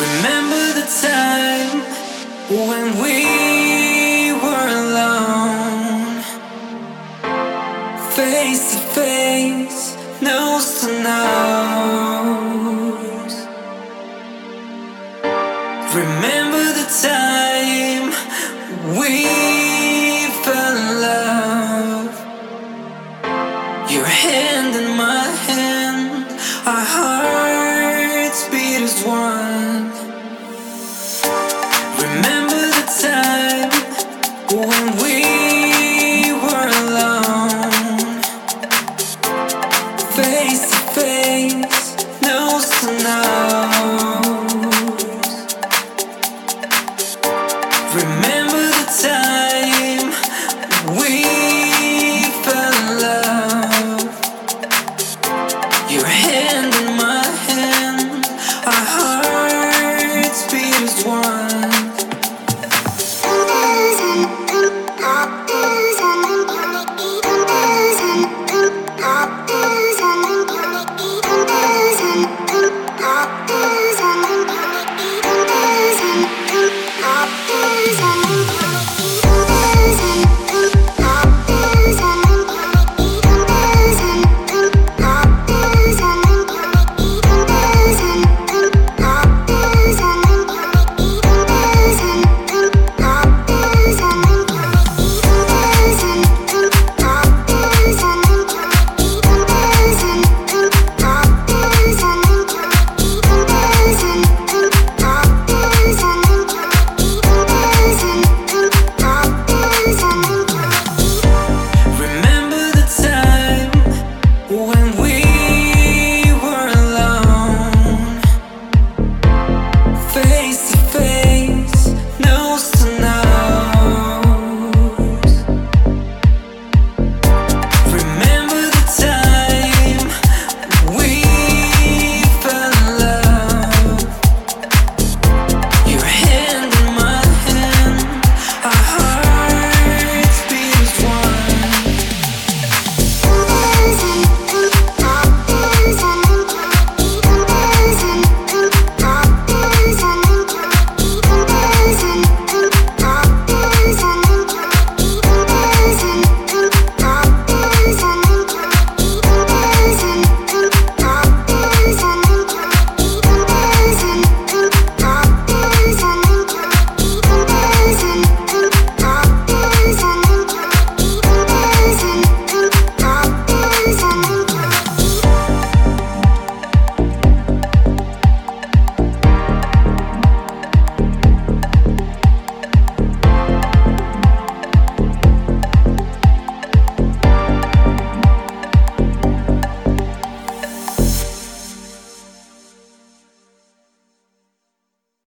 Remember the time when we were alone, face to face, nose to nose. Remember the time we fell in love, your hand in my hand, our hearts beat as one. Remember the time when we were alone, face to face, nose to nose. Remember